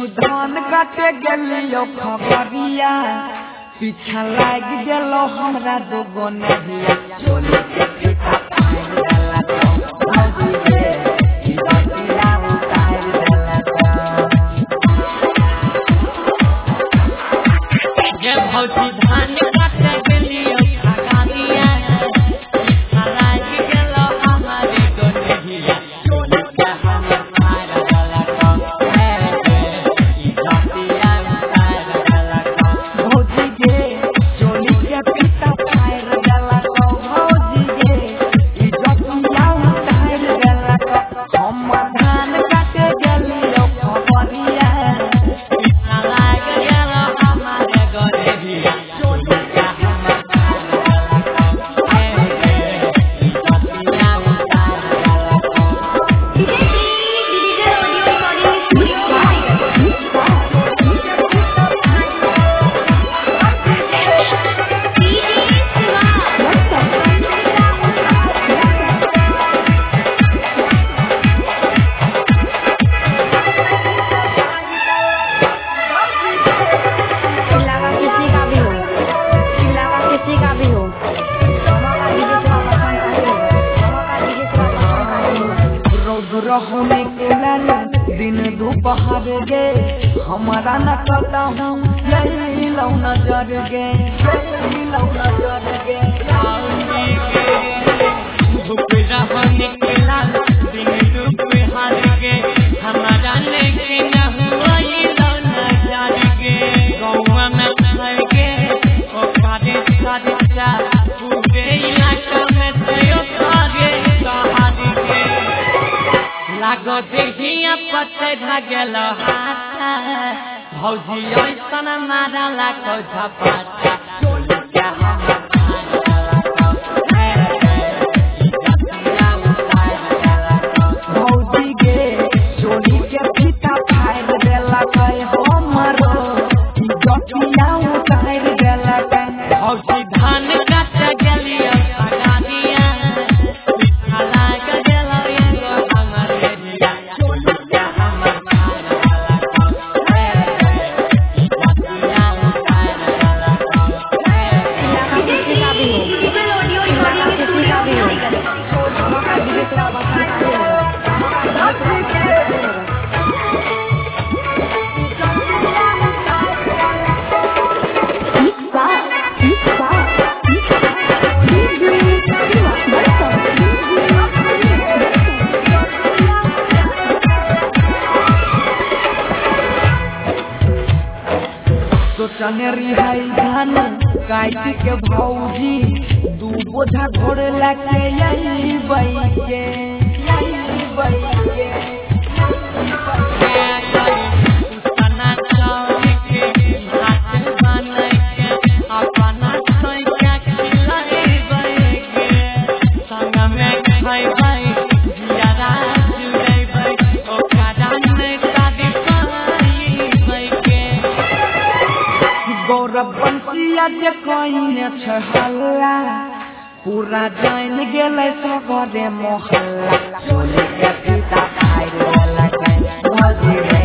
धान काटे गेलियो खबरिया पीछा लाग गेलो हमरा दुगो नहिया चोली के पीछा पाइन देला तो भौजी रे ई बतिया उतार देला तो जे भौजी धान काटे गेलियो खबरिया पीछा लाग गेलो हमरा दुगो नहिया चोली के हमरा पार देला तो ई बतिया उतार देला तो भौजी गे चोली के पीछा पाइन देला तो भौजी गे ई बतिया उतार देला तो हम धान काटे गेलियो खबरिया पीछा लाग गेलो हमरा गोरेहिया चोली के हमरा पार देला तो ई बतिया उतार देला तो इलाका किसी का भी हो, इलाका किसी का भी हो, हमारा डीजे से रोज रहने के लाल दिन दोपहर गे हमारा न करता हूँ यही लो नजर गे यही लो नजर गे आउनी के धूप रहने के लाल दिन दोपहर के हमारा लेके न हुआ ये लौना जान के गौवा में भर के ओ कादे कादे चा पूरे इलाका में तयो सागे सहारी के लागो देखिया पत्ते भागल हाथा भौजी ऐसन मारा लाखो झपाटा चोली के हमरा पार देला तो भौजी गे चोली के फीता फाड़ देला कहे हमरो जटिया उतार देला कहे भौजी धान काट गेलियो खगानिया पीछा लाग गेलो एगो हमर रेडिया चोली के हमरा पार देला तो ई बतिया उतार देला तो इलाका किसी का भी हो, इलाका किसी का भी हो, हमारा डीजे से तो चनेरी है धान काटी के भौजी दू बोझा घोड़े लाके यही बैके यही बैके उसना चावल के हाथ बन के अपना सोई के खिलाई के संग में खाई भाई जियारा जुड़े भाई ओ कादान में शादी पाई के गौरव बंसिया जे कहिने छ हल्ला पूरा जान गेलै सगरे मोहल्ला चोली के पीता खाइ देला कहे भौजी रे